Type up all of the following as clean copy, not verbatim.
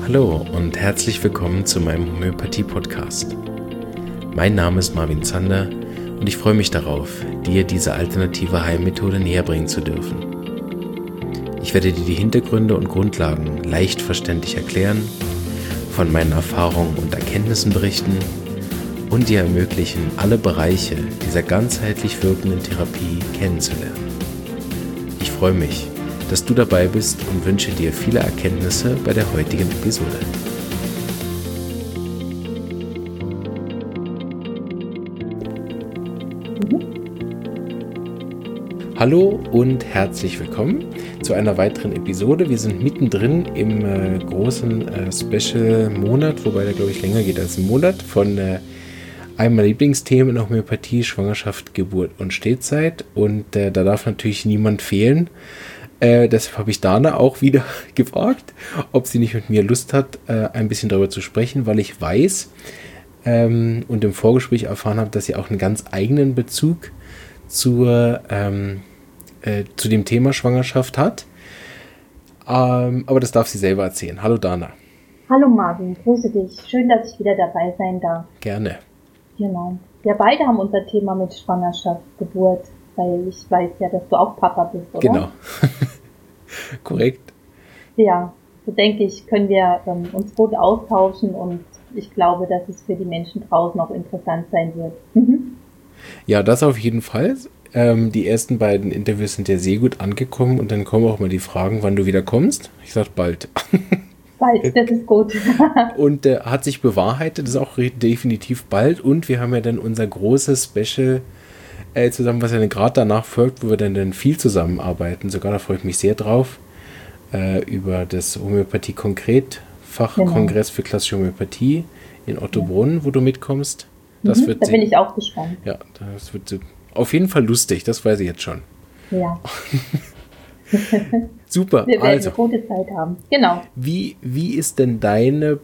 Hallo und herzlich willkommen zu meinem Homöopathie-Podcast. Mein Name ist Marvin Zander und ich freue mich darauf, dir diese alternative Heilmethode näher bringen zu dürfen. Ich werde dir die Hintergründe und Grundlagen leicht verständlich erklären, von meinen Erfahrungen und Erkenntnissen berichten und dir ermöglichen, alle Bereiche dieser ganzheitlich wirkenden Therapie kennenzulernen. Ich freue mich, dass du dabei bist und wünsche dir viele Erkenntnisse bei der heutigen Episode. Hallo und herzlich willkommen zu einer weiteren Episode. Wir sind mittendrin im großen Special-Monat, wobei der, glaube ich, länger geht als ein Monat, von einem meiner Lieblingsthemen in Homöopathie, Schwangerschaft, Geburt und Stillzeit. Und da darf natürlich niemand fehlen. Deshalb habe ich Dana auch wieder gefragt, ob sie nicht mit mir Lust hat, ein bisschen darüber zu sprechen, weil ich weiß und im Vorgespräch erfahren habe, dass sie auch einen ganz eigenen Bezug zu dem Thema Schwangerschaft hat. Aber das darf sie selber erzählen. Hallo Dana. Hallo Marvin, grüße dich. Schön, dass ich wieder dabei sein darf. Gerne. Genau. Wir beide haben unser Thema mit Schwangerschaft, Geburt, weil ich weiß ja, dass du auch Papa bist, oder? Genau. Korrekt. Ja, so denke ich, können wir uns gut austauschen und ich glaube, dass es für die Menschen draußen auch interessant sein wird. Ja, das auf jeden Fall. Die ersten beiden Interviews sind ja sehr gut angekommen und dann kommen auch mal die Fragen, wann du wieder kommst. Ich sag bald. Bald, das ist gut. Und hat sich bewahrheitet, das ist auch definitiv bald. Und wir haben ja dann unser großes Special zusammen, was ja gerade danach folgt, wo wir dann viel zusammenarbeiten. Sogar da freue ich mich sehr drauf. Über das Homöopathie-Konkret-Fachkongress für klassische Homöopathie in Ottobrunn, wo du mitkommst. Das wird da bin ich auch gespannt. Ja, das wird auf jeden Fall lustig, das weiß ich jetzt schon. Ja. Super. Wir werden eine gute Zeit haben. Genau. Wie ist denn deine,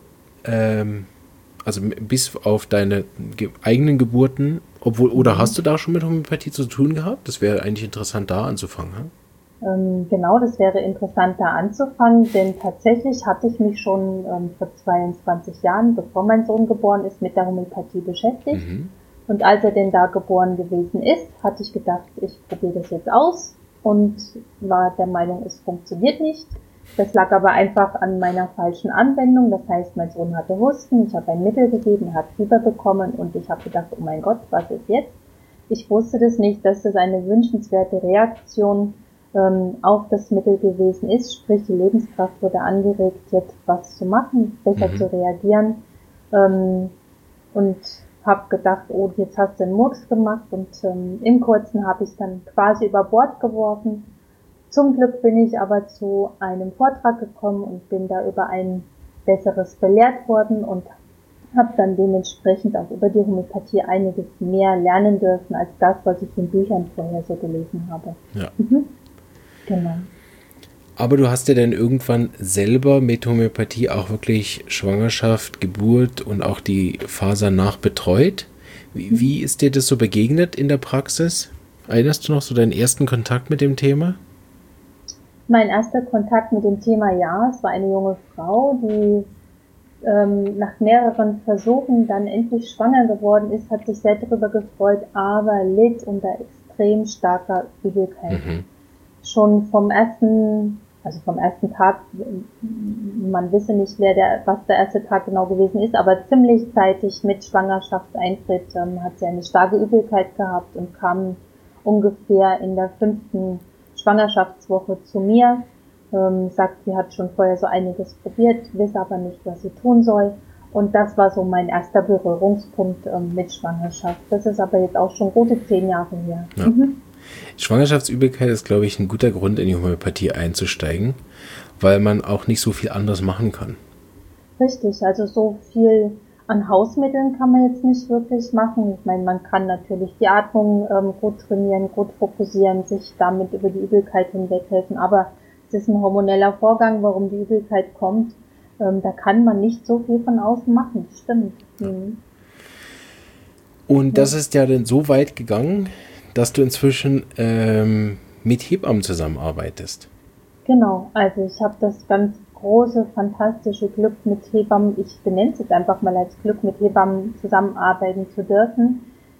also bis auf deine eigenen Geburten, oder hast du da schon mit Homöopathie zu tun gehabt? Das wäre eigentlich interessant, da anzufangen. Genau, das wäre interessant, da anzufangen, denn tatsächlich hatte ich mich schon vor 22 Jahren, bevor mein Sohn geboren ist, mit der Homöopathie beschäftigt. Und als er denn da geboren gewesen ist, hatte ich gedacht, ich probiere das jetzt aus und war der Meinung, es funktioniert nicht. Das lag aber einfach an meiner falschen Anwendung. Das heißt, mein Sohn hatte Husten, ich habe ein Mittel gegeben, er hat Fieber bekommen und ich habe gedacht, oh mein Gott, was ist jetzt? Ich wusste das nicht, dass das eine wünschenswerte Reaktion auf das Mittel gewesen ist. Sprich, die Lebenskraft wurde angeregt, jetzt was zu machen, besser zu reagieren. Und habe gedacht, oh, jetzt hast du einen Murks gemacht und im Kurzen habe ich es dann quasi über Bord geworfen. Zum Glück bin ich aber zu einem Vortrag gekommen und bin da über ein besseres belehrt worden und habe dann dementsprechend auch über die Homöopathie einiges mehr lernen dürfen als das, was ich in Büchern vorher so gelesen habe. Ja. Genau. Aber du hast ja dann irgendwann selber mit Homöopathie auch wirklich Schwangerschaft, Geburt und auch die Phase danach betreut. Wie ist dir das so begegnet in der Praxis? Erinnerst du noch so deinen ersten Kontakt mit dem Thema? Mein erster Kontakt mit dem Thema, ja, es war eine junge Frau, die nach mehreren Versuchen dann endlich schwanger geworden ist, hat sich sehr darüber gefreut, aber litt unter extrem starker Übelkeit. Schon vom ersten Tag, man wisse nicht, was der erste Tag genau gewesen ist, aber ziemlich zeitig mit Schwangerschaftseintritt hat sie eine starke Übelkeit gehabt und kam ungefähr in der 5. Schwangerschaftswoche zu mir, sagt, sie hat schon vorher so einiges probiert, wisse aber nicht, was sie tun soll. Und das war so mein erster Berührungspunkt mit Schwangerschaft. Das ist aber jetzt auch schon gute 10 Jahre her. Ja. Schwangerschaftsübelkeit ist, glaube ich, ein guter Grund, in die Homöopathie einzusteigen, weil man auch nicht so viel anderes machen kann. Richtig, also so viel an Hausmitteln kann man jetzt nicht wirklich machen. Ich meine, man kann natürlich die Atmung gut trainieren, gut fokussieren, sich damit über die Übelkeit hinweghelfen, aber es ist ein hormoneller Vorgang, warum die Übelkeit kommt. Da kann man nicht so viel von außen machen, stimmt. Und das ist ja dann so weit gegangen, dass du inzwischen mit Hebammen zusammenarbeitest. Genau, also ich habe das ganz große, fantastische Glück mit Hebammen, ich benenne es jetzt einfach mal als Glück, mit Hebammen zusammenarbeiten zu dürfen.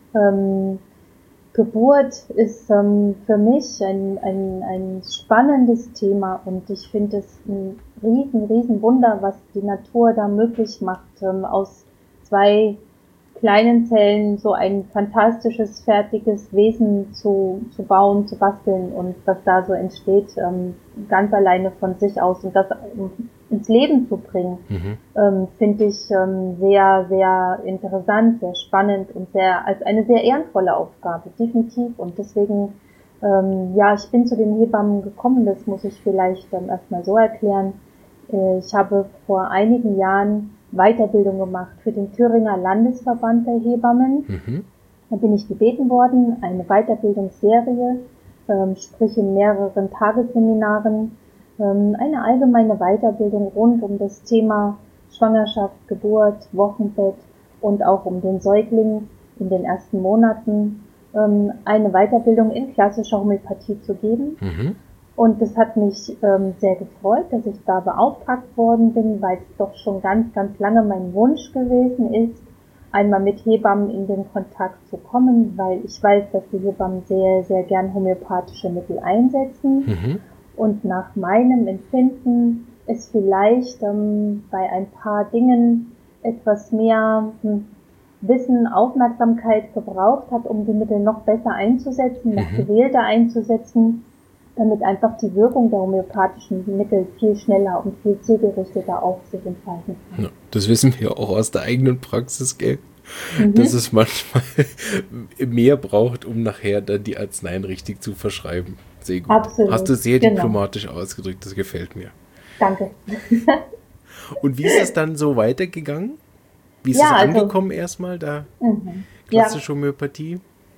Geburt ist für mich ein spannendes Thema und ich finde es ein riesen Wunder, was die Natur da möglich macht, aus 2 kleinen Zellen so ein fantastisches, fertiges Wesen zu bauen, zu basteln und was da so entsteht, ganz alleine von sich aus und das ins Leben zu bringen, finde ich sehr, sehr interessant, sehr spannend und als eine sehr ehrenvolle Aufgabe, definitiv. Und deswegen, ich bin zu den Hebammen gekommen, das muss ich vielleicht erstmal so erklären. Ich habe vor einigen Jahren Weiterbildung gemacht für den Thüringer Landesverband der Hebammen. Da bin ich gebeten worden, eine Weiterbildungsserie, sprich in mehreren Tagesseminaren, eine allgemeine Weiterbildung rund um das Thema Schwangerschaft, Geburt, Wochenbett und auch um den Säugling in den ersten Monaten, eine Weiterbildung in klassischer Homöopathie zu geben. Und das hat mich sehr gefreut, dass ich da beauftragt worden bin, weil es doch schon ganz lange mein Wunsch gewesen ist, einmal mit Hebammen in den Kontakt zu kommen, weil ich weiß, dass die Hebammen sehr, sehr gern homöopathische Mittel einsetzen. Und nach meinem Empfinden es vielleicht bei ein paar Dingen etwas mehr Wissen, Aufmerksamkeit gebraucht hat, um die Mittel noch besser einzusetzen, noch gewählter einzusetzen, damit einfach die Wirkung der homöopathischen Mittel viel schneller und viel zielgerichteter auf sich entfalten kann. Ja, das wissen wir auch aus der eigenen Praxis, gell? Dass es manchmal mehr braucht, um nachher dann die Arzneien richtig zu verschreiben. Sehr gut. Absolut. Hast du sehr diplomatisch ausgedrückt, das gefällt mir. Danke. Und wie ist es dann so weitergegangen? Wie ist es angekommen erstmal, da klassische Homöopathie?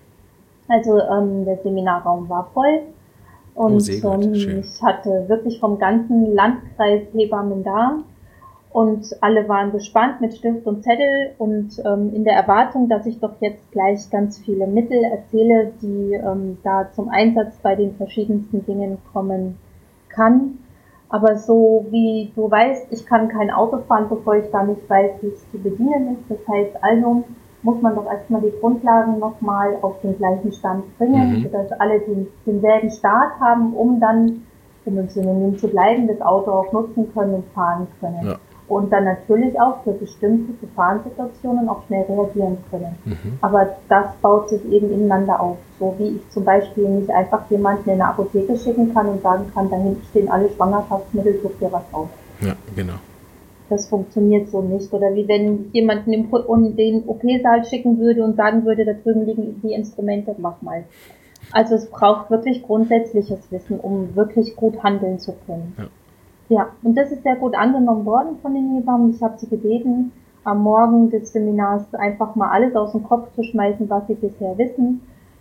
Also der Seminarraum war voll und sehr gut. Schön. Ich hatte wirklich vom ganzen Landkreis Hebammen da. Und alle waren gespannt mit Stift und Zettel und in der Erwartung, dass ich doch jetzt gleich ganz viele Mittel erzähle, die da zum Einsatz bei den verschiedensten Dingen kommen kann. Aber so wie du weißt, ich kann kein Auto fahren, bevor ich da nicht weiß, wie es zu bedienen ist. Das heißt also, muss man doch erstmal die Grundlagen nochmal auf den gleichen Stand bringen, sodass alle denselben Start haben, um dann, um im Synonym zu bleiben, das Auto auch nutzen können und fahren können. Ja. Und dann natürlich auch für bestimmte Gefahrensituationen auch schnell reagieren können. Aber das baut sich eben ineinander auf. So wie ich zum Beispiel nicht einfach jemanden in eine Apotheke schicken kann und sagen kann, da hinten stehen alle Schwangerschaftsmittel, such dir was aus. Ja, genau. Das funktioniert so nicht. Oder wie wenn jemanden in den OP-Saal schicken würde und sagen würde, da drüben liegen die Instrumente, mach mal. Also es braucht wirklich grundsätzliches Wissen, um wirklich gut handeln zu können. Ja. Ja, und das ist sehr gut angenommen worden von den Hebammen. Ich habe sie gebeten, am Morgen des Seminars einfach mal alles aus dem Kopf zu schmeißen, was sie bisher wissen,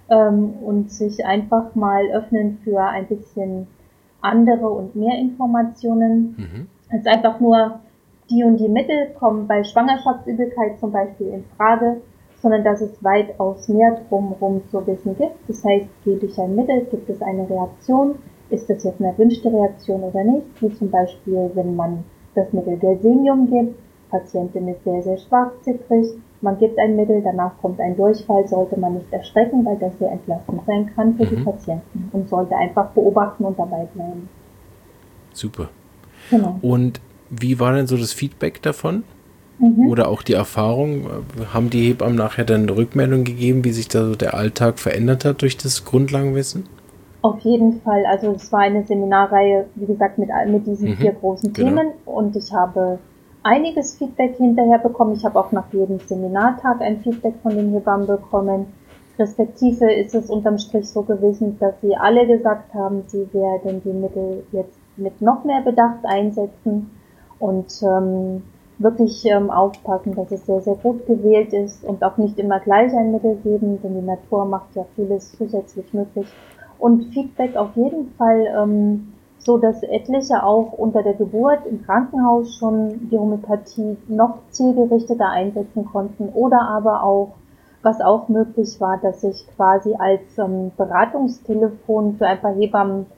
und sich einfach mal öffnen für ein bisschen andere und mehr Informationen. Als einfach nur die und die Mittel kommen bei Schwangerschaftsübelkeit zum Beispiel in Frage, sondern dass es weitaus mehr drumherum zu wissen gibt. Das heißt, gebe ich ein Mittel, gibt es eine Reaktion? Ist das jetzt eine erwünschte Reaktion oder nicht? Wie zum Beispiel, wenn man das Mittel Gelsemium gibt, Patientin ist sehr, sehr schwach, zittrig, man gibt ein Mittel, danach kommt ein Durchfall, sollte man nicht erschrecken, weil das sehr entlastend sein kann für die Patienten und sollte einfach beobachten und dabei bleiben. Super. Genau. Und wie war denn so das Feedback davon? Oder auch die Erfahrung? Haben die Hebammen nachher dann eine Rückmeldung gegeben, wie sich da so der Alltag verändert hat durch das Grundlagenwissen? Auf jeden Fall, also es war eine Seminarreihe, wie gesagt, mit diesen 4 großen Themen und ich habe einiges Feedback hinterher bekommen. Ich habe auch nach jedem Seminartag ein Feedback von den Hebammen bekommen. Respektive ist es unterm Strich so gewesen, dass sie alle gesagt haben, sie werden die Mittel jetzt mit noch mehr Bedacht einsetzen und wirklich aufpassen, dass es sehr, sehr gut gewählt ist und auch nicht immer gleich ein Mittel geben, denn die Natur macht ja vieles zusätzlich möglich. Und Feedback auf jeden Fall, so dass etliche auch unter der Geburt im Krankenhaus schon die Homöopathie noch zielgerichteter einsetzen konnten oder aber auch, was auch möglich war, dass ich quasi als Beratungstelefon für ein paar Hebammen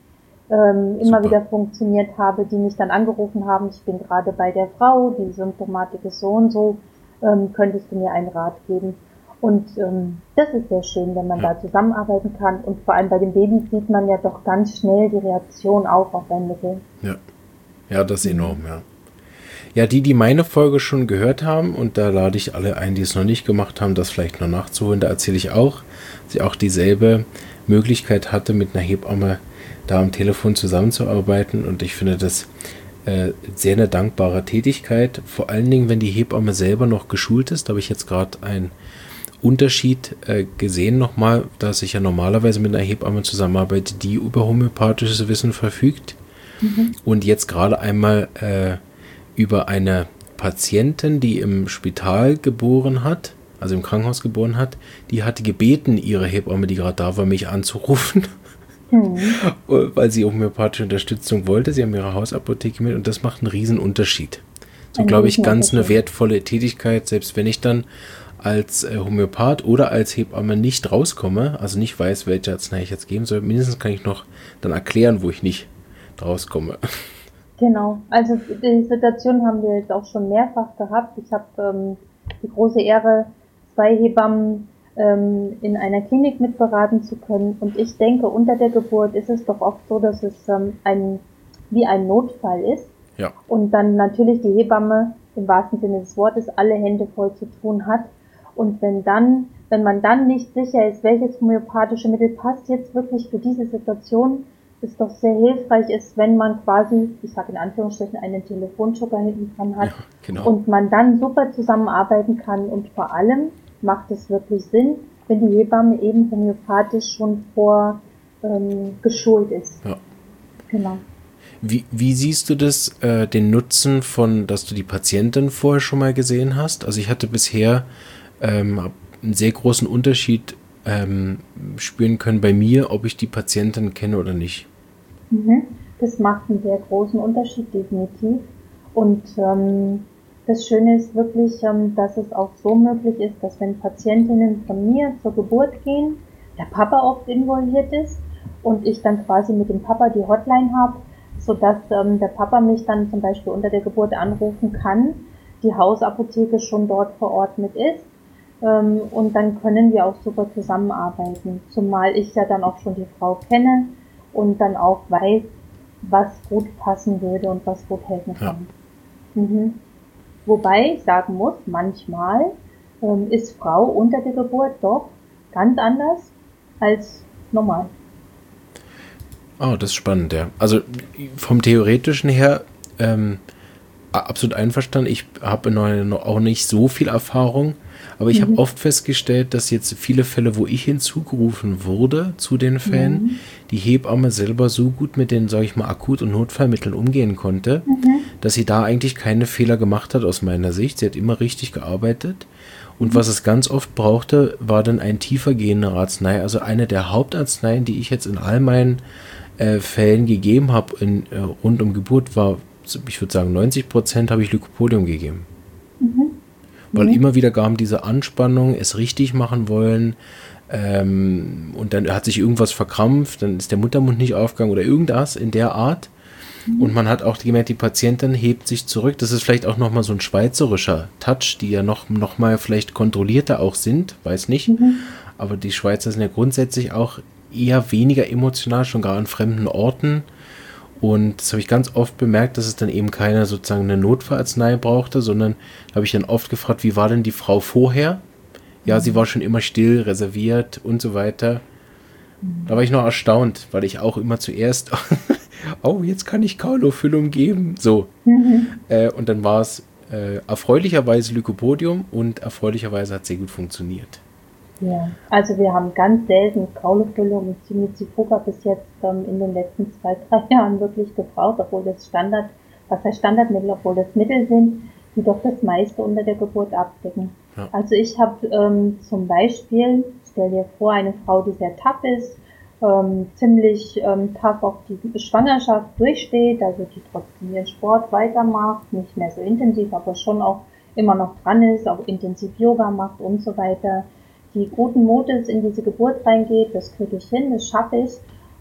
immer wieder funktioniert habe, die mich dann angerufen haben, ich bin gerade bei der Frau, die Symptomatik ist so und so, könntest du mir einen Rat geben? Und das ist sehr schön, wenn man da zusammenarbeiten kann. Und vor allem bei den Babys sieht man ja doch ganz schnell die Reaktion auch auf ein Mittel. Ja, das ist enorm, ja. Ja, die meine Folge schon gehört haben, und da lade ich alle ein, die es noch nicht gemacht haben, das vielleicht noch nachzuholen. Da erzähle ich auch, dass ich auch dieselbe Möglichkeit hatte, mit einer Hebamme da am Telefon zusammenzuarbeiten. Und ich finde das sehr eine dankbare Tätigkeit. Vor allen Dingen, wenn die Hebamme selber noch geschult ist. Da habe ich jetzt gerade einen Unterschied gesehen nochmal, dass ich ja normalerweise mit einer Hebamme zusammenarbeite, die über homöopathisches Wissen verfügt. Und jetzt gerade einmal über eine Patientin, die im Spital geboren hat, also im Krankenhaus geboren hat, die hatte gebeten, ihre Hebamme, die gerade da war, mich anzurufen, weil sie homöopathische Unterstützung wollte. Sie haben ihre Hausapotheke mit und das macht einen riesen Unterschied. So, glaube ich, ganz eine wertvolle Tätigkeit, selbst wenn ich dann als Homöopath oder als Hebamme nicht rauskomme, also nicht weiß, welche Arznei ich jetzt geben soll, mindestens kann ich noch dann erklären, wo ich nicht rauskomme. Genau, also die Situation haben wir jetzt auch schon mehrfach gehabt. Ich habe die große Ehre, 2 Hebammen in einer Klinik mitberaten zu können. Und ich denke, unter der Geburt ist es doch oft so, dass es wie ein Notfall ist. Ja. Und dann natürlich die Hebamme im wahrsten Sinne des Wortes alle Hände voll zu tun hat. Und wenn man dann nicht sicher ist, welches homöopathische Mittel passt jetzt wirklich für diese Situation, es doch sehr hilfreich ist, wenn man quasi, ich sage in Anführungsstrichen, einen Telefonjoker hinten dran hat, genau. Und man dann super zusammenarbeiten kann. Und vor allem macht es wirklich Sinn, wenn die Hebamme eben homöopathisch schon geschult ist. Ja. Genau. Wie siehst du das, den Nutzen von, dass du die Patientin vorher schon mal gesehen hast? Also ich hatte bisher einen sehr großen Unterschied spüren können bei mir, ob ich die Patientin kenne oder nicht. Das macht einen sehr großen Unterschied, definitiv. Und das Schöne ist wirklich, dass es auch so möglich ist, dass wenn Patientinnen von mir zur Geburt gehen, der Papa oft involviert ist und ich dann quasi mit dem Papa die Hotline habe, sodass der Papa mich dann zum Beispiel unter der Geburt anrufen kann, die Hausapotheke schon dort vor Ort mit ist. Und dann können wir auch super zusammenarbeiten, zumal ich ja dann auch schon die Frau kenne und dann auch weiß, was gut passen würde und was gut helfen kann. Ja. Wobei ich sagen muss, manchmal ist Frau unter der Geburt doch ganz anders als normal. Oh, das ist spannend, ja. Also vom Theoretischen her absolut einverstanden. Ich habe auch nicht so viel Erfahrung, aber ich habe oft festgestellt, dass jetzt viele Fälle, wo ich hinzugerufen wurde zu den Fällen, die Hebamme selber so gut mit den, sage ich mal, Akut- und Notfallmitteln umgehen konnte, dass sie da eigentlich keine Fehler gemacht hat aus meiner Sicht. Sie hat immer richtig gearbeitet. Und was es ganz oft brauchte, war dann ein tiefer gehender Arznei. Also eine der Hauptarzneien, die ich jetzt in all meinen Fällen gegeben habe, rund um Geburt, war, ich würde sagen, 90% habe ich Lycopodium gegeben. Weil immer wieder kam diese Anspannung, es richtig machen wollen, und dann hat sich irgendwas verkrampft, dann ist der Muttermund nicht aufgegangen oder irgendwas in der Art. Und man hat auch gemerkt, die Patientin hebt sich zurück. Das ist vielleicht auch nochmal so ein schweizerischer Touch, die ja noch mal vielleicht kontrollierter auch sind, weiß nicht. Aber die Schweizer sind ja grundsätzlich auch eher weniger emotional, schon gar an fremden Orten. Und das habe ich ganz oft bemerkt, dass es dann eben keine sozusagen eine Notfallarznei brauchte, sondern habe ich dann oft gefragt, wie war denn die Frau vorher? Ja, sie war schon immer still, reserviert und so weiter. Da war ich noch erstaunt, weil ich auch immer zuerst, oh, jetzt kann ich Kaulofüllung geben. So. Und dann war es erfreulicherweise Lycopodium und erfreulicherweise hat es sehr gut funktioniert. Ja, also wir haben ganz selten Kaulofüllung und Cimizifuga bis jetzt in den letzten 2-3 Jahren wirklich gebraucht, obwohl das Standardmittel, obwohl das Mittel sind, die doch das meiste unter der Geburt abdecken. Ja. Also ich habe zum Beispiel, stell dir vor, eine Frau, die sehr tough ist, ziemlich tough auch die Schwangerschaft durchsteht, also die trotzdem ihren Sport weitermacht, nicht mehr so intensiv, aber schon auch immer noch dran ist, auch intensiv Yoga macht und so weiter, die guten Mutes in diese Geburt reingeht, das kriege ich hin, das schaffe ich.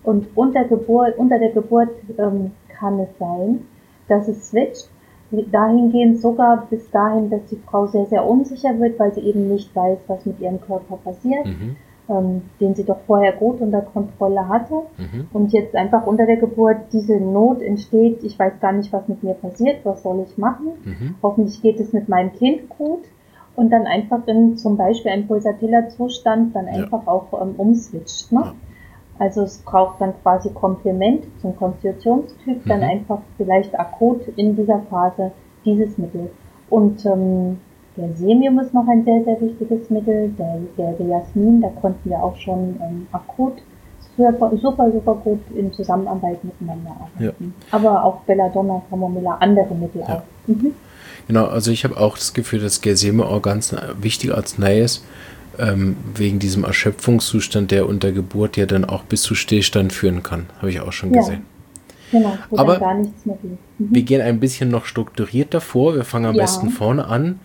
Und unter der Geburt kann es sein, dass es switcht. Dahingehend sogar bis dahin, dass die Frau sehr, sehr unsicher wird, weil sie eben nicht weiß, was mit ihrem Körper passiert, den sie doch vorher gut unter Kontrolle hatte. Und jetzt einfach unter der Geburt diese Not entsteht, ich weiß gar nicht, was mit mir passiert, was soll ich machen? Hoffentlich geht es mit meinem Kind gut. Und dann einfach in zum Beispiel einem pulsatiler Zustand dann einfach auch umswitcht. Ne? Also es braucht dann quasi Komplement zum Konstitutionstyp, dann einfach vielleicht akut in dieser Phase dieses Mittel. Und der Semium ist noch ein sehr, sehr wichtiges Mittel, der gelbe Jasmin, da konnten wir auch schon akut super gut in Zusammenarbeit miteinander arbeiten. Aber auch Belladonna, Camomilla, andere Mittel auch. Genau, also ich habe auch das Gefühl, dass Gerseme auch ganz wichtig Arznei ist, wegen diesem Erschöpfungszustand, der unter Geburt ja dann auch bis zu Stillstand führen kann. Habe ich auch schon gesehen. Genau, wo aber dann gar nichts mehr geht. Wir gehen ein bisschen noch strukturierter vor. Wir fangen am besten vorne an.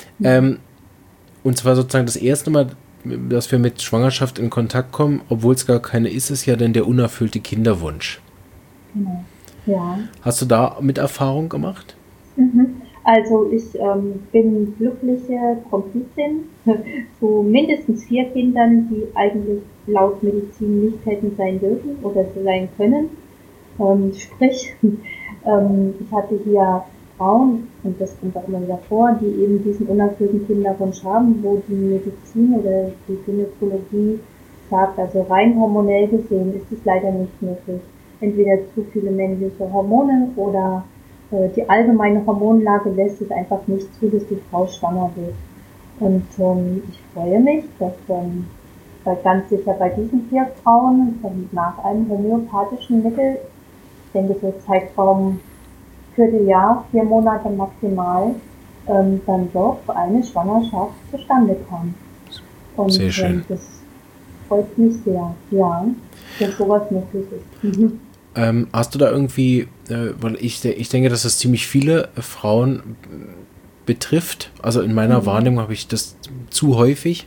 Und zwar sozusagen das erste Mal, dass wir mit Schwangerschaft in Kontakt kommen, obwohl es gar keine ist, ist ja dann der unerfüllte Kinderwunsch. Genau, ja. Hast du da mit Erfahrung gemacht? Also ich bin glückliche Komplizin zu mindestens 4 Kindern, die eigentlich laut Medizin nicht hätten sein dürfen oder sein können. Sprich, ich hatte hier Frauen, und das kommt auch immer wieder vor, die eben diesen unerfüllten Kinderwunsch haben, wo die Medizin oder die Gynäkologie sagt, also rein hormonell gesehen ist es leider nicht möglich. Entweder zu viele männliche Hormone oder die allgemeine Hormonlage lässt es einfach nicht zu, dass die Frau schwanger wird. Und ich freue mich, dass ganz sicher bei diesen 4 Frauen nach einem homöopathischen Mittel, ich denke so Zeitraum Vierteljahr, 4 Monate maximal, dann doch eine Schwangerschaft zustande kam. Und sehr schön. Das freut mich sehr, ja, dass sowas möglich ist. Hast du da irgendwie, weil ich denke, dass das ziemlich viele Frauen betrifft, also in meiner Wahrnehmung habe ich das zu häufig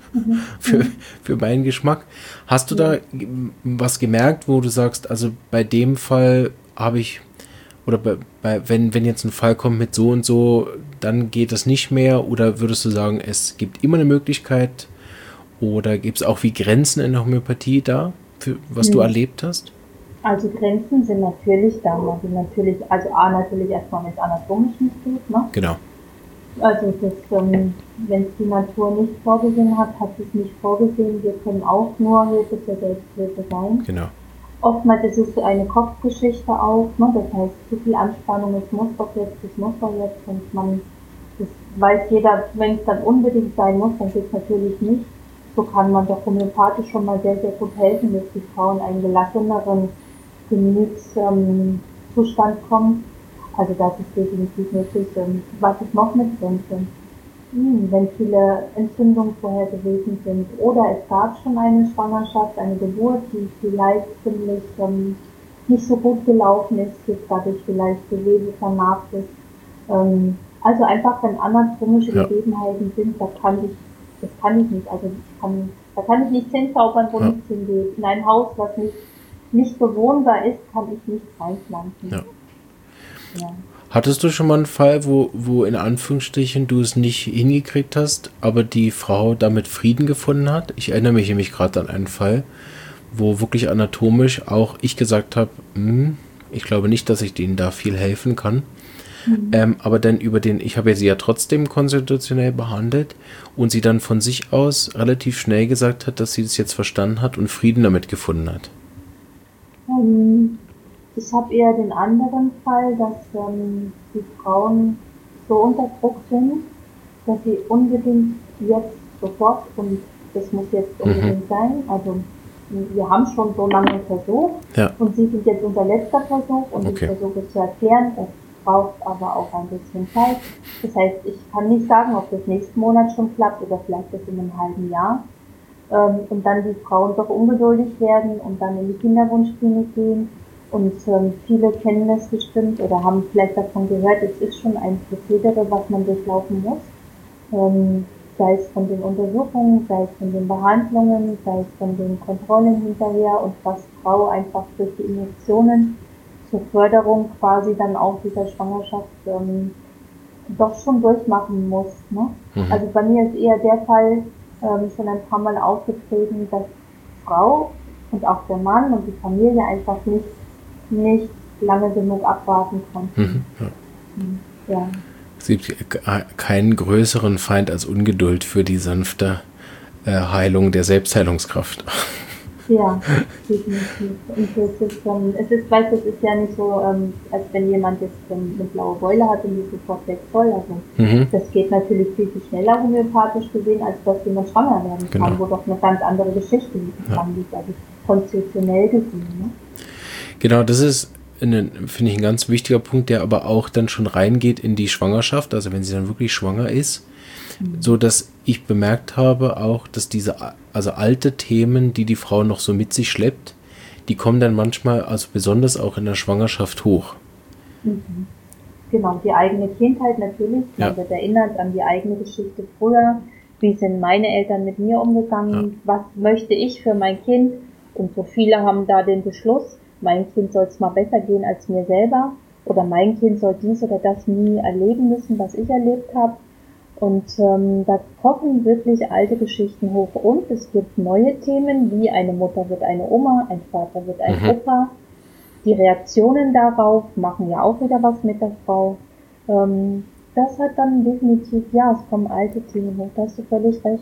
für meinen Geschmack. Hast du da was gemerkt, wo du sagst, also bei dem Fall habe ich, oder wenn jetzt ein Fall kommt mit so und so, dann geht das nicht mehr, oder würdest du sagen, es gibt immer eine Möglichkeit, oder gibt es auch wie Grenzen in der Homöopathie da, für was du erlebt hast? Also Grenzen sind natürlich da, natürlich erstmal mit anatomischen geht, ne? Genau. Also das, wenn es die Natur nicht vorgesehen hat, hat es nicht vorgesehen. Wir können auch nur Hilfe zur Selbsthilfe sein. Genau. Oftmals ist es eine Kopfgeschichte auch, ne? Das heißt, zu viel Anspannung, es muss doch jetzt, und das weiß jeder, wenn es dann unbedingt sein muss, dann geht es natürlich nicht. So kann man doch homöopathisch schon mal sehr, sehr gut helfen, dass die Frauen einen gelasseneren Gemütszustand kommen. Also das ist definitiv möglich. Was ist noch mit Grenzen? Wenn viele Entzündungen vorher gewesen sind oder es gab schon eine Schwangerschaft, eine Geburt, die vielleicht ziemlich nicht so gut gelaufen ist, jetzt dadurch vielleicht Gewebe vernarbt ist. Also einfach, wenn anatomische Gegebenheiten sind, das kann ich nicht. Also da kann ich nicht hinzaubern, wo nichts hingeht. In ein Haus, was nicht bewohnbar ist, kann ich nichts reinpflanzen. Ja. Hattest du schon mal einen Fall, wo in Anführungsstrichen du es nicht hingekriegt hast, aber die Frau damit Frieden gefunden hat? Ich erinnere mich nämlich gerade an einen Fall, wo wirklich anatomisch auch ich gesagt habe, ich glaube nicht, dass ich denen da viel helfen kann. Aber dann ich habe sie ja trotzdem konstitutionell behandelt und sie dann von sich aus relativ schnell gesagt hat, dass sie das jetzt verstanden hat und Frieden damit gefunden hat. Ich habe eher den anderen Fall, dass die Frauen so unter Druck sind, dass sie unbedingt jetzt sofort, und das muss jetzt unbedingt sein, also wir haben schon so lange versucht und sie sind jetzt unser letzter Versuch und ich versuche es zu erklären, es braucht aber auch ein bisschen Zeit. Das heißt, ich kann nicht sagen, ob das nächsten Monat schon klappt oder vielleicht das in einem halben Jahr. Und dann die Frauen doch ungeduldig werden und dann in die Kinderwunschklinik gehen. Und viele kennen das bestimmt oder haben vielleicht davon gehört, es ist schon ein Prozedere, was man durchlaufen muss. sei es von den Untersuchungen, sei es von den Behandlungen, sei es von den Kontrollen hinterher und was Frau einfach durch die Injektionen zur Förderung quasi dann auch dieser Schwangerschaft doch schon durchmachen muss. Ne? Also bei mir ist eher der Fall schon ein paar Mal aufgetreten, dass Frau und auch der Mann und die Familie einfach nicht lange genug abwarten konnten. Ja. Es gibt keinen größeren Feind als Ungeduld für die sanfte Heilung der Selbstheilungskraft. Ja, definitiv. Und es ist ja nicht so, als wenn jemand jetzt eine blaue Beule hat und die sofort weg soll. Also das geht natürlich viel, viel schneller homöopathisch gesehen, als dass jemand schwanger werden kann, wo doch eine ganz andere Geschichte dran liegt, also konstitutionell gesehen. Ne? Genau, das ist, finde ich, ein ganz wichtiger Punkt, der aber auch dann schon reingeht in die Schwangerschaft, also wenn sie dann wirklich schwanger ist, so dass ich bemerkt habe auch, dass diese alte Themen, die die Frau noch so mit sich schleppt, die kommen dann manchmal, also besonders auch in der Schwangerschaft hoch. Genau, die eigene Kindheit natürlich, man wird erinnert an die eigene Geschichte früher, wie sind meine Eltern mit mir umgegangen, was möchte ich für mein Kind, und so viele haben da den Beschluss, mein Kind soll es mal besser gehen als mir selber, oder mein Kind soll dies oder das nie erleben müssen, was ich erlebt habe. Und da kochen wirklich alte Geschichten hoch, und es gibt neue Themen, wie eine Mutter wird eine Oma, ein Vater wird ein Opa. Die Reaktionen darauf machen ja auch wieder was mit der Frau. Das hat dann definitiv, es kommen alte Themen hoch, da hast du völlig recht.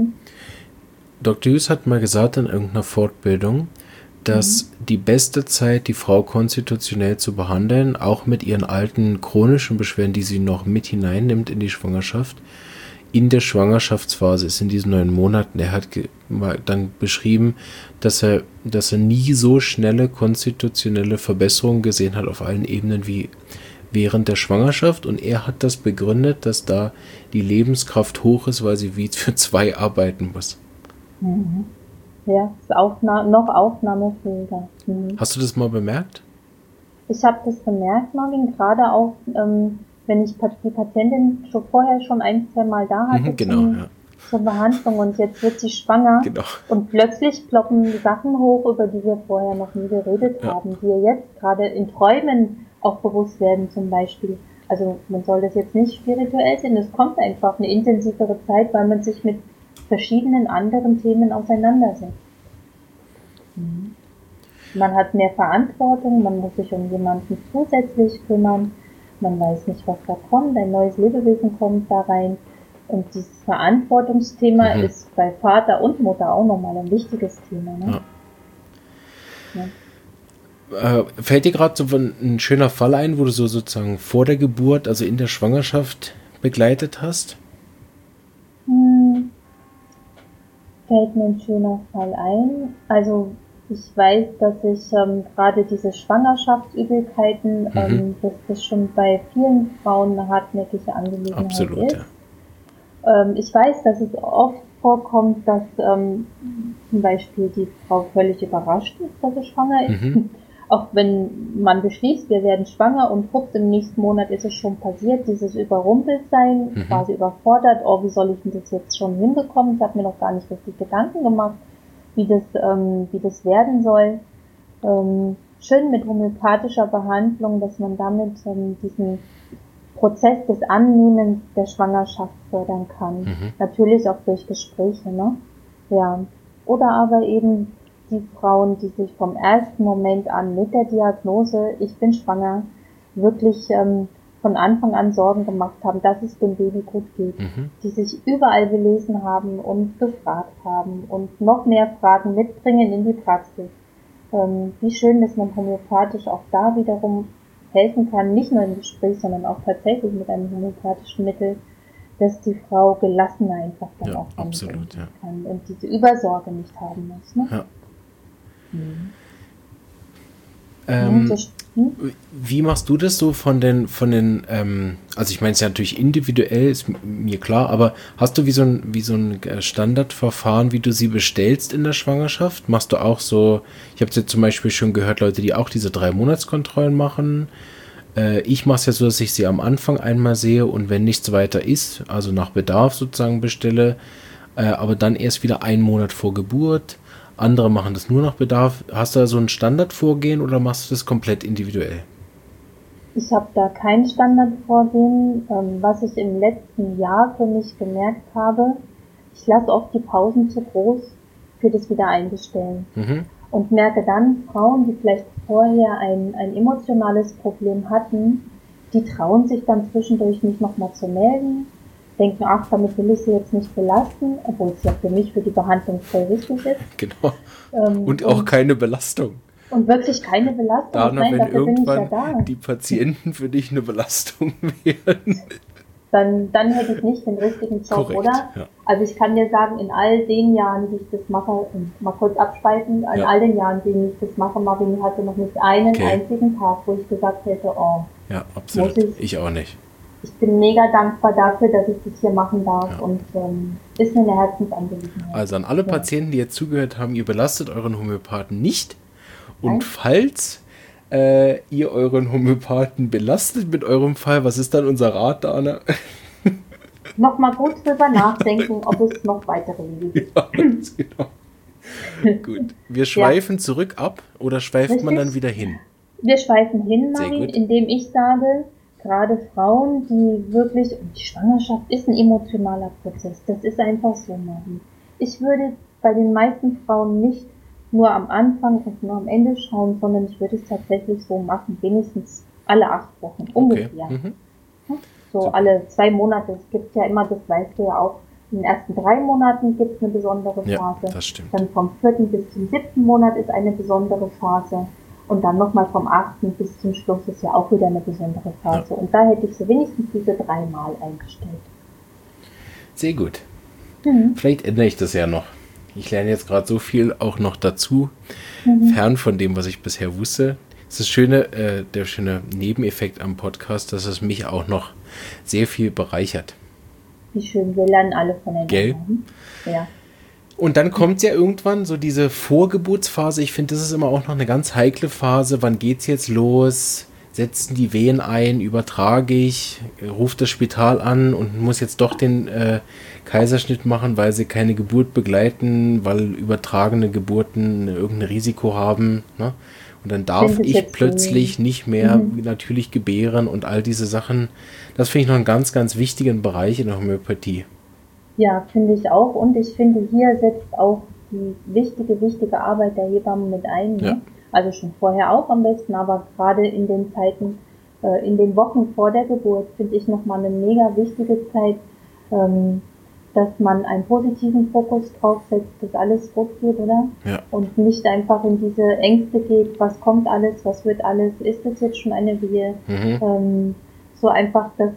Dr. Hughes hat mal gesagt in irgendeiner Fortbildung, dass die beste Zeit, die Frau konstitutionell zu behandeln, auch mit ihren alten chronischen Beschwerden, die sie noch mit hineinnimmt in die Schwangerschaft, in der Schwangerschaftsphase ist, in diesen 9 Monaten. Er hat dann beschrieben, dass er nie so schnelle konstitutionelle Verbesserungen gesehen hat auf allen Ebenen wie während der Schwangerschaft, und er hat das begründet, dass da die Lebenskraft hoch ist, weil sie wie für 2 arbeiten muss. Ja, ist noch aufnahmefähiger. Hast du das mal bemerkt? Ich habe das bemerkt, Marvin, gerade auch, wenn ich die Patientin vorher schon 1-2 Mal da hatte zur Behandlung, und jetzt wird sie schwanger und plötzlich ploppen Sachen hoch, über die wir vorher noch nie geredet haben, die ihr jetzt gerade in Träumen auch bewusst werden zum Beispiel. Also man soll das jetzt nicht spirituell sehen, es kommt einfach eine intensivere Zeit, weil man sich mit verschiedenen anderen Themen auseinandersetzt. Man hat mehr Verantwortung, man muss sich um jemanden zusätzlich kümmern, man weiß nicht, was da kommt, ein neues Lebewesen kommt da rein, und dieses Verantwortungsthema ist bei Vater und Mutter auch nochmal ein wichtiges Thema. Ne? Fällt dir gerade so ein schöner Fall ein, wo du so sozusagen vor der Geburt, also in der Schwangerschaft begleitet hast? Fällt mir ein schöner Fall ein. Also ich weiß, dass ich gerade diese Schwangerschaftsübelkeiten, dass das schon bei vielen Frauen eine hartnäckige Angelegenheit ist. Ich weiß, dass es oft vorkommt, dass zum Beispiel die Frau völlig überrascht ist, dass sie schwanger ist. Auch wenn man beschließt, wir werden schwanger, und schwupps, im nächsten Monat ist es schon passiert, dieses Überrumpeltsein, quasi überfordert, wie soll ich denn das jetzt schon hinbekommen? Ich habe mir noch gar nicht richtig Gedanken gemacht, wie das werden soll. Schön mit homöopathischer Behandlung, dass man damit diesen Prozess des Annehmens der Schwangerschaft fördern kann. Natürlich auch durch Gespräche, ne? Ja. Oder aber eben die Frauen, die sich vom ersten Moment an mit der Diagnose, ich bin schwanger, wirklich von Anfang an Sorgen gemacht haben, dass es dem Baby gut geht, die sich überall belesen haben und gefragt haben und noch mehr Fragen mitbringen in die Praxis. Wie schön, dass man homöopathisch auch da wiederum helfen kann, nicht nur im Gespräch, sondern auch tatsächlich mit einem homöopathischen Mittel, dass die Frau gelassener einfach dann auch damit umgehen kann und diese Übersorge nicht haben muss. Ne? Wie machst du das so von den, also ich meine, es ist ja natürlich individuell, ist mir klar, aber hast du wie so ein Standardverfahren, wie du sie bestellst in der Schwangerschaft? Machst du auch so, ich habe jetzt zum Beispiel schon gehört, Leute, die auch diese 3-Monatskontrollen machen, Ich mache es ja so, dass ich sie am Anfang einmal sehe und wenn nichts weiter ist, also nach Bedarf sozusagen bestelle, aber dann erst wieder einen Monat vor Geburt. Andere machen das nur nach Bedarf. Hast du da so ein Standardvorgehen oder machst du das komplett individuell? Ich habe da kein Standardvorgehen. Was ich im letzten Jahr für mich gemerkt habe, ich lasse oft die Pausen zu groß für das Wiedereinbestellen. Und merke dann, Frauen, die vielleicht vorher ein emotionales Problem hatten, die trauen sich dann zwischendurch nicht nochmal zu melden, denken, ach, damit will ich sie jetzt nicht belasten, obwohl es ja für mich für die Behandlung voll wichtig ist. Genau. Und auch keine Belastung. Und wirklich keine Belastung. Dana, Nein, wenn dafür bin ich ja irgendwann da. die Patienten für dich eine Belastung werden. Dann hätte ich nicht den richtigen Job, Korrekt, oder? ja. Also ich kann dir sagen, in all den Jahren, die ich das mache, mal kurz abspeichen, in all den Jahren, die ich das mache, Marvin hatte noch nicht einen einzigen Tag, wo ich gesagt hätte, oh, ja, absolut. Ich auch nicht. Ich bin mega dankbar dafür, dass ich das hier machen darf und ist mir eine Herzensangelegenheit. Also an alle Patienten, die jetzt zugehört haben, ihr belastet euren Homöopathen nicht. Und falls ihr euren Homöopathen belastet mit eurem Fall, was ist dann unser Rat, Dana? Nochmal gut drüber nachdenken, ob es noch weitere Wege gibt. Ja, ganz genau. Gut. Wir schweifen zurück ab oder schweift man dann wieder hin? Wir schweifen hin, Marin, indem ich sage, gerade Frauen, die wirklich, und die Schwangerschaft ist ein emotionaler Prozess, das ist einfach so, Marin. Ich würde bei den meisten Frauen nicht nur am Anfang und nur am Ende schauen, sondern ich würde es tatsächlich so machen, wenigstens alle 8 Wochen, ungefähr. So super. Alle 2 Monate, es gibt ja immer, das weißt du ja auch, in den ersten 3 Monaten gibt es eine besondere Phase. Ja, das stimmt. Dann vom 4. bis zum 7. Monat ist eine besondere Phase. Und dann nochmal vom 8. bis zum Schluss ist ja auch wieder eine besondere Phase. Ja. Und da hätte ich so wenigstens diese 3 Mal eingestellt. Sehr gut. Vielleicht ändere ich das ja noch. Ich lerne jetzt gerade so viel auch noch dazu, fern von dem, was ich bisher wusste. Das ist der schöne Nebeneffekt am Podcast, dass es mich auch noch sehr viel bereichert. Wie schön, wir lernen alle voneinander. Gell? Ja. Und dann kommt ja irgendwann so diese Vorgeburtsphase. Ich finde, das ist immer auch noch eine ganz heikle Phase. Wann geht's jetzt los? Setzen die Wehen ein? Übertrage ich? Ruft das Spital an und muss jetzt doch den Kaiserschnitt machen, weil sie keine Geburt begleiten, weil übertragene Geburten irgendein Risiko haben, ne? Und dann darf ich plötzlich nicht mehr natürlich gebären und all diese Sachen. Das finde ich noch einen ganz, ganz wichtigen Bereich in der Homöopathie. Ja, finde ich auch. Und ich finde, hier setzt auch die wichtige Arbeit der Hebammen mit ein. Ne? Ja. Also schon vorher auch am besten, aber gerade in den Zeiten, in den Wochen vor der Geburt finde ich nochmal eine mega wichtige Zeit, dass man einen positiven Fokus drauf setzt, dass alles gut geht, oder? Ja. Und nicht einfach in diese Ängste geht, was kommt alles, was wird alles, ist das jetzt schon eine Wehe? So einfach, dass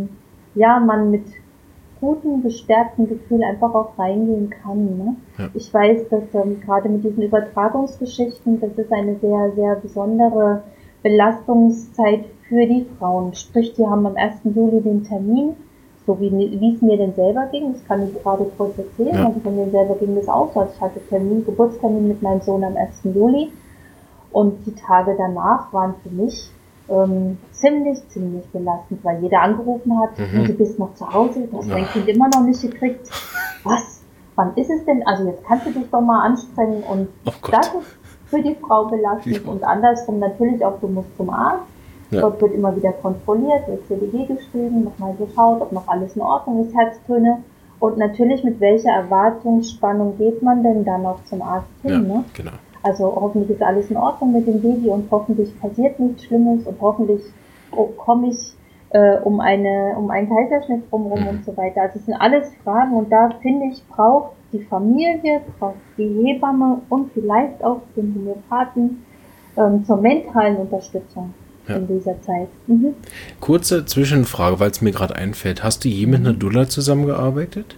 man mit guten, gestärkten Gefühl einfach auch reingehen kann. Ne? Ja. Ich weiß, dass gerade mit diesen Übertragungsgeschichten, das ist eine sehr, sehr besondere Belastungszeit für die Frauen. Sprich, die haben am 1. Juli den Termin, so wie es mir denn selber ging, das kann ich gerade kurz erzählen, also von mir selber ging das auch so, also ich hatte Geburtstermin mit meinem Sohn am 1. Juli und die Tage danach waren für mich ziemlich belastend, weil jeder angerufen hat, du bist noch zu Hause, du hast dein Kind immer noch nicht gekriegt. Was? Wann ist es denn? Also jetzt kannst du dich doch mal anstrengen und das ist für die Frau belastend und andersrum natürlich auch, du musst zum Arzt. Ja. Dort wird immer wieder kontrolliert, wird CDG geschrieben, nochmal geschaut, ob noch alles in Ordnung ist, Herztöne. Und natürlich, mit welcher Erwartungsspannung geht man denn dann auch zum Arzt hin, ja, ne? Genau. Also hoffentlich ist alles in Ordnung mit dem Baby und hoffentlich passiert nichts Schlimmes und hoffentlich komme ich um einen Kaiserschnitt drumherum und so weiter. Also es sind alles Fragen und da finde ich, braucht die Familie, braucht die Hebamme und vielleicht auch den Homöopathen zur mentalen Unterstützung. In dieser Zeit. Kurze Zwischenfrage, weil es mir gerade einfällt. Hast du je mit einer Doula zusammengearbeitet?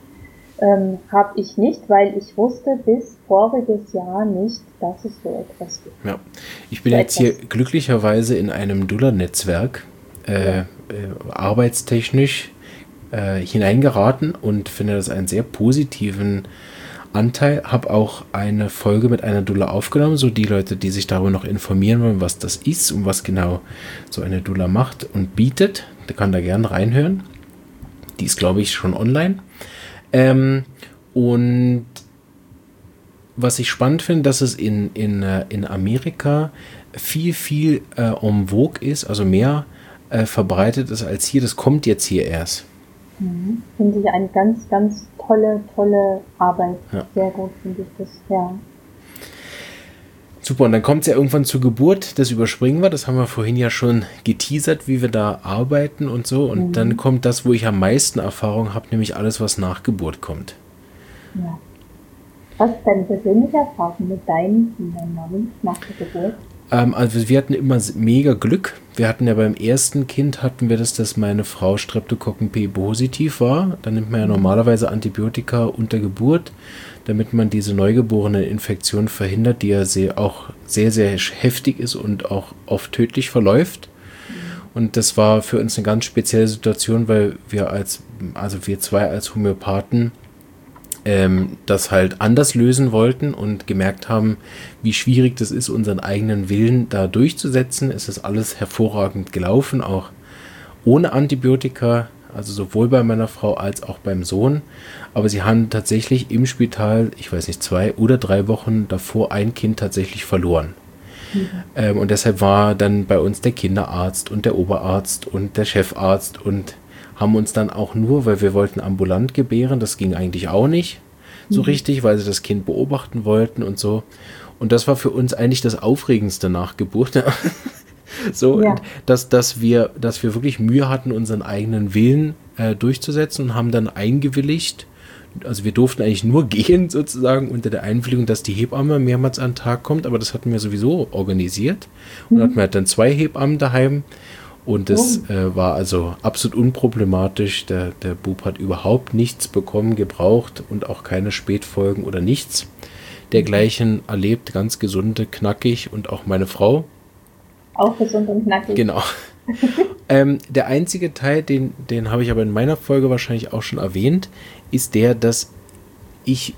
Habe ich nicht, weil ich wusste bis voriges Jahr nicht, dass es so etwas gibt. Ja, ich bin jetzt hier glücklicherweise in einem Doula-Netzwerk arbeitstechnisch hineingeraten und finde das einen sehr positiven Anteil, habe auch eine Folge mit einer Doula aufgenommen, so die Leute, die sich darüber noch informieren wollen, was das ist und was genau so eine Doula macht und bietet. Der kann da gerne reinhören. Die ist, glaube ich, schon online. Und was ich spannend finde, dass es in Amerika viel en vogue ist, also mehr verbreitet ist als hier. Das kommt jetzt hier erst. Finde ich eine ganz, ganz tolle Arbeit. Ja. Sehr gut finde ich das, ja. Super, und dann kommt es ja irgendwann zur Geburt, das überspringen wir, das haben wir vorhin ja schon geteasert, wie wir da arbeiten und so. Und dann kommt das, wo ich am meisten Erfahrung habe, nämlich alles, was nach Geburt kommt. Ja. Was ist deine persönliche Erfahrung mit deinen Kindern nach der Geburt? Also wir hatten immer mega Glück. Wir hatten ja beim ersten Kind hatten wir das, dass meine Frau Streptokokken P positiv war. Dann nimmt man ja normalerweise Antibiotika unter Geburt, damit man diese neugeborene Infektion verhindert, die ja auch sehr heftig ist und auch oft tödlich verläuft. Und das war für uns eine ganz spezielle Situation, weil wir wir zwei als Homöopathen das halt anders lösen wollten und gemerkt haben, wie schwierig das ist, unseren eigenen Willen da durchzusetzen. Es ist alles hervorragend gelaufen, auch ohne Antibiotika, also sowohl bei meiner Frau als auch beim Sohn. Aber sie haben tatsächlich im Spital, ich weiß nicht, 2 oder 3 Wochen davor ein Kind tatsächlich verloren. Und deshalb war dann bei uns der Kinderarzt und der Oberarzt und der Chefarzt und haben uns dann auch nur, weil wir wollten ambulant gebären, das ging eigentlich auch nicht so richtig, weil sie das Kind beobachten wollten und so. Und das war für uns eigentlich das Aufregendste nach Geburt. So, ja. dass wir wirklich Mühe hatten, unseren eigenen Willen durchzusetzen und haben dann eingewilligt. Also wir durften eigentlich nur gehen, sozusagen, unter der Einwilligung, dass die Hebamme mehrmals am Tag kommt, aber das hatten wir sowieso organisiert. Und hatten wir halt dann 2 Hebammen daheim. Und das war also absolut unproblematisch. Der Bub hat überhaupt nichts bekommen, gebraucht und auch keine Spätfolgen oder nichts dergleichen erlebt. Ganz gesunde, knackig und auch meine Frau. Auch gesund und knackig. Genau. Der einzige Teil, den habe ich aber in meiner Folge wahrscheinlich auch schon erwähnt, ist der, dass ich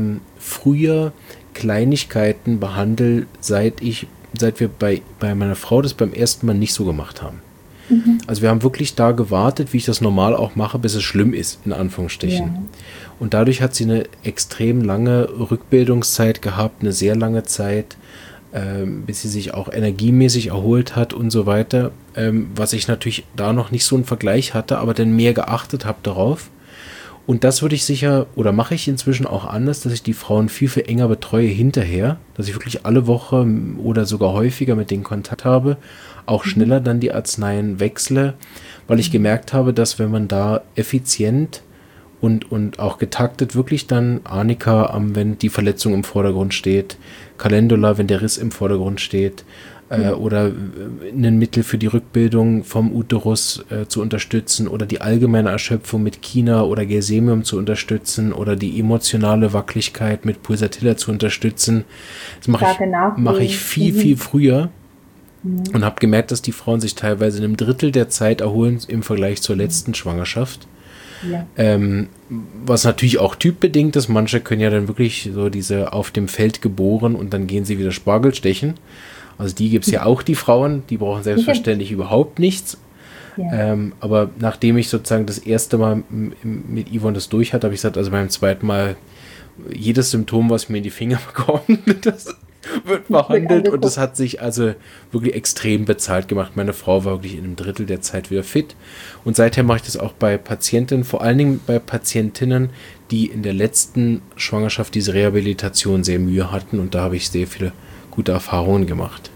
früher Kleinigkeiten behandle, seit wir bei meiner Frau das beim ersten Mal nicht so gemacht haben. Also wir haben wirklich da gewartet, wie ich das normal auch mache, bis es schlimm ist, in Anführungsstrichen. Ja. Und dadurch hat sie eine extrem lange Rückbildungszeit gehabt, eine sehr lange Zeit, bis sie sich auch energiemäßig erholt hat und so weiter, was ich natürlich da noch nicht so einen Vergleich hatte, aber dann mehr geachtet habe darauf. Und das würde ich sicher, oder mache ich inzwischen auch anders, dass ich die Frauen viel enger betreue hinterher, dass ich wirklich alle Woche oder sogar häufiger mit denen Kontakt habe, auch schneller dann die Arzneien wechsle, weil ich gemerkt habe, dass wenn man da effizient und auch getaktet wirklich dann Arnika, wenn die Verletzung im Vordergrund steht, Calendula, wenn der Riss im Vordergrund steht, oder ein Mittel für die Rückbildung vom Uterus zu unterstützen oder die allgemeine Erschöpfung mit Kina oder Gersemium zu unterstützen oder die emotionale Wackeligkeit mit Pulsatilla zu unterstützen. Das mache ich viel früher und habe gemerkt, dass die Frauen sich teilweise in einem Drittel der Zeit erholen im Vergleich zur letzten Schwangerschaft. Ja. Was natürlich auch typbedingt ist. Manche können ja dann wirklich so diese auf dem Feld geboren und dann gehen sie wieder Spargel stechen. Also die gibt es ja auch, die Frauen, die brauchen selbstverständlich überhaupt nichts. Ja. Aber nachdem ich sozusagen das erste Mal mit Yvonne das durch hatte, habe ich gesagt, also beim zweiten Mal jedes Symptom, was mir in die Finger bekommt, das wird behandelt und das hat sich also wirklich extrem bezahlt gemacht. Meine Frau war wirklich in einem Drittel der Zeit wieder fit und seither mache ich das auch bei Patientinnen, vor allen Dingen bei Patientinnen, die in der letzten Schwangerschaft diese Rehabilitation sehr Mühe hatten und da habe ich sehr viele gute Erfahrungen gemacht.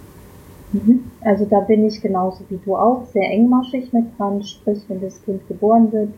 Also da bin ich genauso wie du auch sehr engmaschig mit dran, sprich wenn das Kind geboren wird,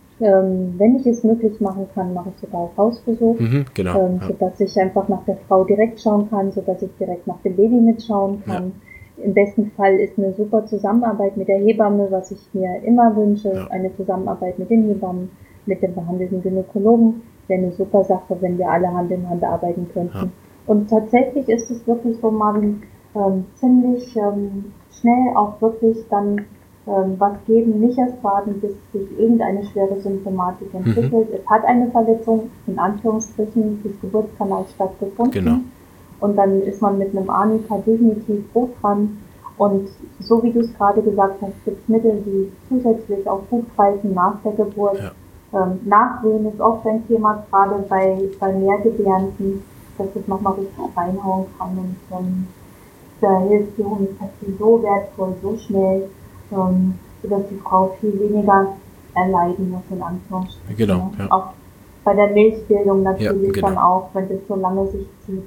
wenn ich es möglich machen kann, mache ich sogar auch Hausbesuch, genau, sodass ich einfach nach der Frau direkt schauen kann, sodass ich direkt nach dem Baby mitschauen kann. Ja. Im besten Fall ist eine super Zusammenarbeit mit der Hebamme, was ich mir immer wünsche, eine Zusammenarbeit mit den Hebammen, mit dem behandelnden Gynäkologen, wäre eine super Sache, wenn wir alle Hand in Hand arbeiten könnten. Ja. Und tatsächlich ist es wirklich so, Marvin, ziemlich schnell auch wirklich dann was geben, nicht erst warten, bis sich irgendeine schwere Symptomatik entwickelt. Es hat eine Verletzung, in Anführungsstrichen, des Geburtskanals stattgefunden. Genau. Und dann ist man mit einem Arnika definitiv gut dran. Und so wie du es gerade gesagt hast, gibt es Mittel, die zusätzlich auch gut greifen nach der Geburt. Ja. Nachwehen ist oft ein Thema, gerade bei Mehrgebärenden, dass es nochmal richtig reinhauen kann. Und da hilft die Homöopathie so wertvoll, so schnell, sodass die Frau viel weniger erleiden muss, in Anführungsstrichen. Genau, ja. Auch bei der Milchbildung natürlich, ja, genau. dann auch, wenn das so lange sich zieht.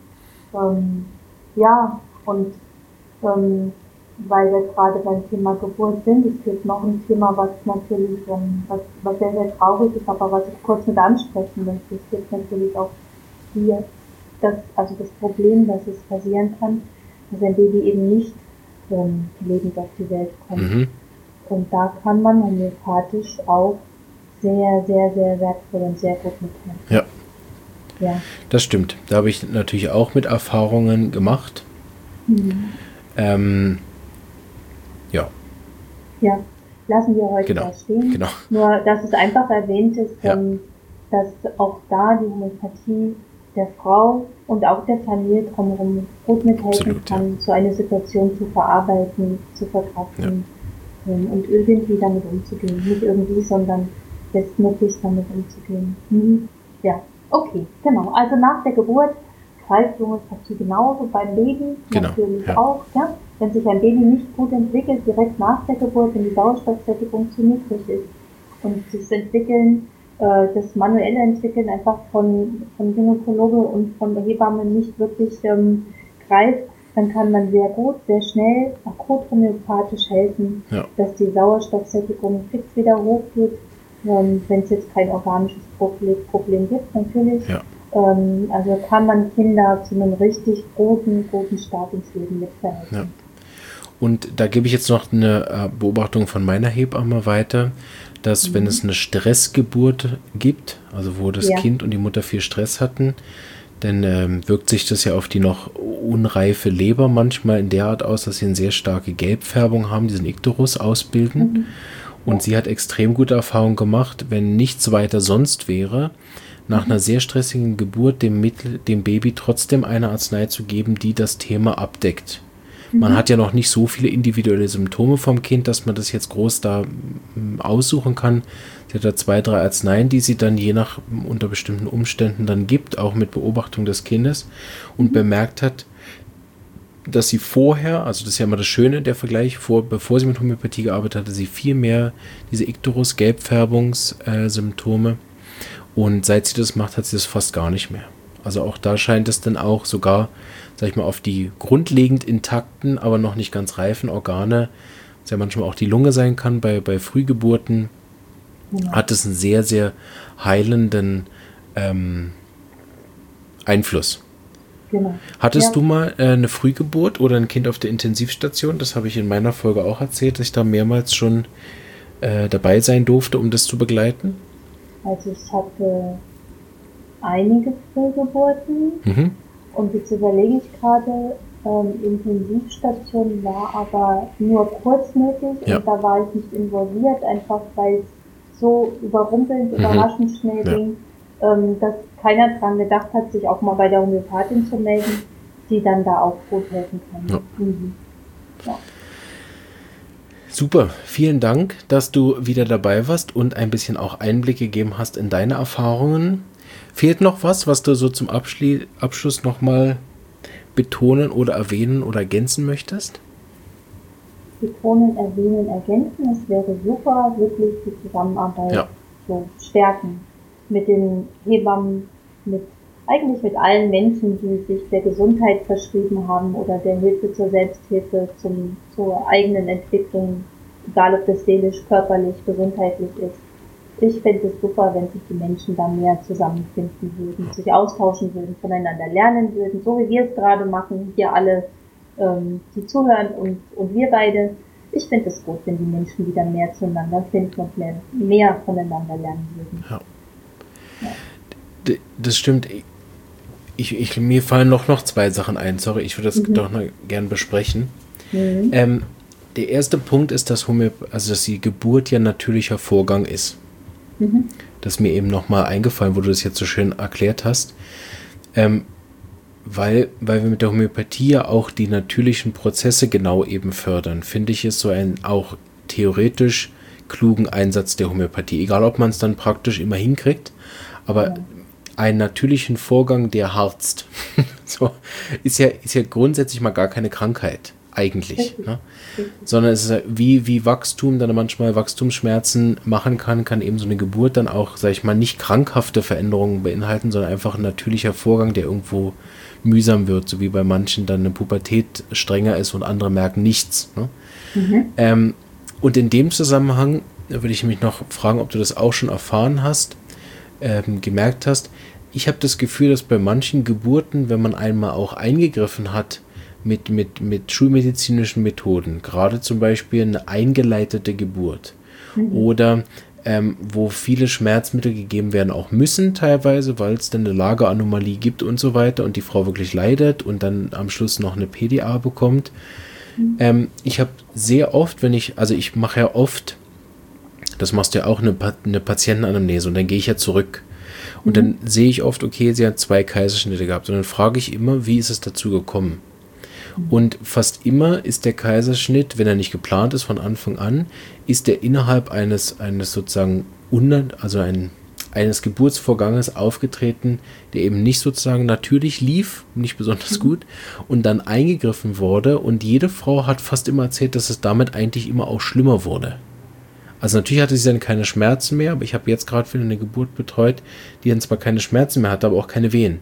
Ja, und weil wir gerade beim Thema Geburt sind, es gibt noch ein Thema, was natürlich, was sehr, sehr traurig ist, aber was ich kurz mit ansprechen möchte. Es gibt natürlich auch hier das Problem, dass es passieren kann, dass ein Baby eben nicht lebend auf die Welt kommt. Und da kann man homöopathisch auch sehr, sehr, sehr wertvoll und sehr gut mithelfen. Ja, das stimmt. Da habe ich natürlich auch mit Erfahrungen gemacht. Ja, lassen wir heute da stehen. Genau. Nur, dass es einfach erwähnt ist, dass auch da die Homöopathie der Frau und auch der Familie drumherum gut mithelfen kann, so eine Situation zu verarbeiten, zu verkraften und irgendwie damit umzugehen. Nicht irgendwie, sondern bestmöglich damit umzugehen. Ja, okay, genau. Also nach der Geburt greift die Homöopathie genauso beim Baby natürlich auch. Ja? Wenn sich ein Baby nicht gut entwickelt, direkt nach der Geburt, wenn die Sauerstoffsättigung zu niedrig ist und das Entwickeln, das manuelle Entwickeln einfach von Gynäkologe und von der Hebamme nicht wirklich greift, dann kann man sehr gut, sehr schnell, akut homöopathisch helfen, dass die Sauerstoffsättigung fix wieder hochgeht, wenn es jetzt kein organisches Problem gibt, natürlich. Ja. Also kann man Kinder zu einem richtig guten Start ins Leben mitverhelfen. Ja. Und da gebe ich jetzt noch eine Beobachtung von meiner Hebamme weiter, dass wenn es eine Stressgeburt gibt, also wo das Kind und die Mutter viel Stress hatten, dann wirkt sich das ja auf die noch unreife Leber manchmal in der Art aus, dass sie eine sehr starke Gelbfärbung haben, diesen Ikterus ausbilden. Und sie hat extrem gute Erfahrungen gemacht, wenn nichts weiter sonst wäre, nach einer sehr stressigen Geburt dem Baby trotzdem eine Arznei zu geben, die das Thema abdeckt. Man hat ja noch nicht so viele individuelle Symptome vom Kind, dass man das jetzt groß da aussuchen kann. Sie hat da 2, 3 Arzneien, die sie dann unter bestimmten Umständen dann gibt, auch mit Beobachtung des Kindes, und bemerkt hat, dass sie vorher, also das ist ja immer das Schöne, der Vergleich, bevor sie mit Homöopathie gearbeitet hatte, sie viel mehr diese Ikterus-Gelbfärbungssymptome, und seit sie das macht, hat sie das fast gar nicht mehr. Also auch da scheint es dann auch sogar, sag ich mal, auf die grundlegend intakten, aber noch nicht ganz reifen Organe, was ja manchmal auch die Lunge sein kann bei Frühgeburten, hat es einen sehr, sehr heilenden Einfluss. Genau. Hattest du mal eine Frühgeburt oder ein Kind auf der Intensivstation? Das habe ich in meiner Folge auch erzählt, dass ich da mehrmals schon dabei sein durfte, um das zu begleiten. Also ich hatte einige Frühgeburten und jetzt überlege ich gerade, Intensivstation war aber nur kurz möglich und da war ich nicht involviert, einfach weil es so überrumpelnd, überraschend schnell ging, dass keiner dran gedacht hat, sich auch mal bei der Homöopathin zu melden, die dann da auch gut helfen kann. Ja. Super, vielen Dank, dass du wieder dabei warst und ein bisschen auch Einblick gegeben hast in deine Erfahrungen. Fehlt noch was du so zum Abschluss nochmal betonen oder erwähnen oder ergänzen möchtest? Betonen, erwähnen, ergänzen, es wäre super, wirklich die Zusammenarbeit so stärken mit den Hebammen, eigentlich mit allen Menschen, die sich der Gesundheit verschrieben haben oder der Hilfe zur Selbsthilfe, zur eigenen Entwicklung, egal ob das seelisch, körperlich, gesundheitlich ist. Ich fände es super, wenn sich die Menschen da mehr zusammenfinden würden, sich austauschen würden, voneinander lernen würden, so wie wir es gerade machen, hier alle, die zuhören und wir beide. Ich finde es gut, wenn die Menschen wieder mehr zueinander finden und mehr voneinander lernen würden. Ja. Das stimmt. Mir fallen noch 2 Sachen ein. Sorry, ich würde das doch noch gern besprechen. der erste Punkt ist, dass die Geburt ja ein natürlicher Vorgang ist. Das ist mir eben nochmal eingefallen, wo du das jetzt so schön erklärt hast. Weil wir mit der Homöopathie ja auch die natürlichen Prozesse genau eben fördern, finde ich es so einen auch theoretisch klugen Einsatz der Homöopathie. Egal, ob man es dann praktisch immer hinkriegt, aber einen natürlichen Vorgang, der harzt, so, ist ja grundsätzlich mal gar keine Krankheit, eigentlich. Ne? Sondern es ist wie Wachstum dann manchmal Wachstumsschmerzen machen kann eben so eine Geburt dann auch, sag ich mal, nicht krankhafte Veränderungen beinhalten, sondern einfach ein natürlicher Vorgang, der irgendwo mühsam wird, so wie bei manchen dann eine Pubertät strenger ist und andere merken nichts. Ne? Und in dem Zusammenhang würde ich mich noch fragen, ob du das auch schon erfahren hast, gemerkt hast. Ich habe das Gefühl, dass bei manchen Geburten, wenn man einmal auch eingegriffen hat mit schulmedizinischen Methoden, gerade zum Beispiel eine eingeleitete Geburt oder wo viele Schmerzmittel gegeben werden, auch müssen teilweise, weil es dann eine Lageranomalie gibt und so weiter und die Frau wirklich leidet und dann am Schluss noch eine PDA bekommt. Ich habe sehr oft, ich mache ja oft, das machst du ja auch, eine Patientenanamnese und dann gehe ich ja zurück. Und dann sehe ich oft, okay, sie hat 2 Kaiserschnitte gehabt. Und dann frage ich immer, wie ist es dazu gekommen? Und fast immer ist der Kaiserschnitt, wenn er nicht geplant ist von Anfang an, ist er innerhalb eines sozusagen eines Geburtsvorganges aufgetreten, der eben nicht sozusagen natürlich lief, nicht besonders gut, und dann eingegriffen wurde. Und jede Frau hat fast immer erzählt, dass es damit eigentlich immer auch schlimmer wurde. Also natürlich hatte sie dann keine Schmerzen mehr, aber ich habe jetzt gerade wieder eine Geburt betreut, die dann zwar keine Schmerzen mehr hatte, aber auch keine Wehen.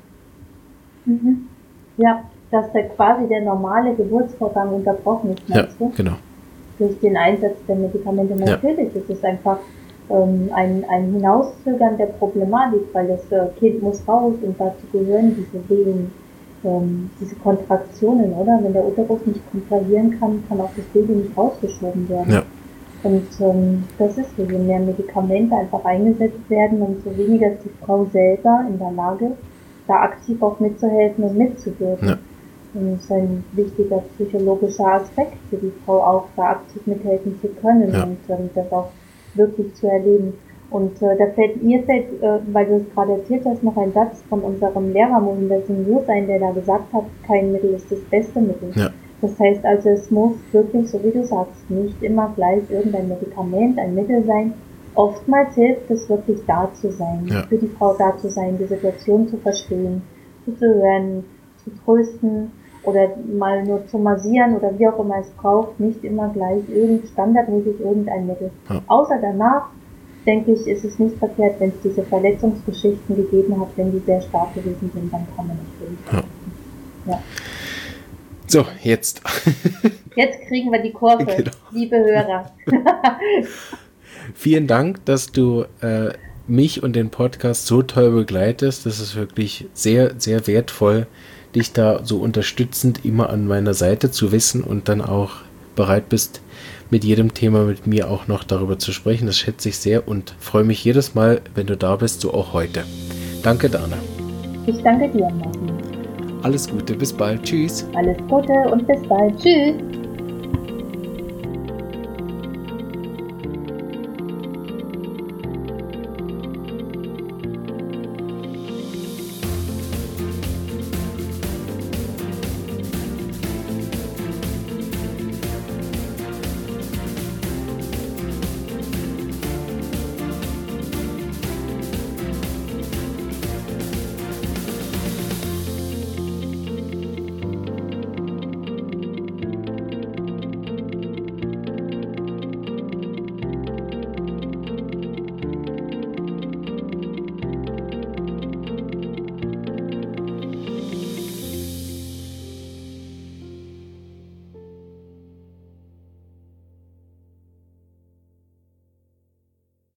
Ja, dass quasi der normale Geburtsvorgang unterbrochen ist, meinst du? Genau. Durch den Einsatz der Medikamente. Natürlich ist es einfach ein Hinauszögern der Problematik, weil das Kind muss raus und dazu gehören diese Wehen, diese Kontraktionen, oder? Wenn der Uterus nicht kontrahieren kann, kann auch das Baby nicht rausgeschoben werden. Ja. Und das ist so, je mehr Medikamente einfach eingesetzt werden, umso weniger ist die Frau selber in der Lage, da aktiv auch mitzuhelfen und mitzuwirken. Ja. Und das ist ein wichtiger psychologischer Aspekt für die Frau auch, da aktiv mithelfen zu können und das auch wirklich zu erleben. Und mir fällt, weil du es gerade erzählt hast, noch ein Satz von unserem Lehrer Mohinder Singh Joshi ein, der da gesagt hat, kein Mittel ist das beste Mittel. Ja. Das heißt also, es muss wirklich, so wie du sagst, nicht immer gleich irgendein Medikament, ein Mittel sein. Oftmals hilft es wirklich da zu sein, für die Frau da zu sein, die Situation zu verstehen, zuzuhören, zu trösten oder mal nur zu massieren oder wie auch immer es braucht, nicht immer gleich standardmäßig irgendein Mittel. Ja. Außer danach, denke ich, ist es nicht verkehrt, wenn es diese Verletzungsgeschichten gegeben hat, wenn die sehr stark gewesen sind, dann kann man natürlich. Ja. So, jetzt. Jetzt kriegen wir die Kurve, genau. Liebe Hörer. Vielen Dank, dass du mich und den Podcast so toll begleitest. Das ist wirklich sehr, sehr wertvoll, dich da so unterstützend immer an meiner Seite zu wissen und dann auch bereit bist, mit jedem Thema mit mir auch noch darüber zu sprechen. Das schätze ich sehr und freue mich jedes Mal, wenn du da bist, so auch heute. Danke, Dana. Ich danke dir, Martin. Alles Gute, bis bald. Tschüss. Alles Gute und bis bald. Tschüss.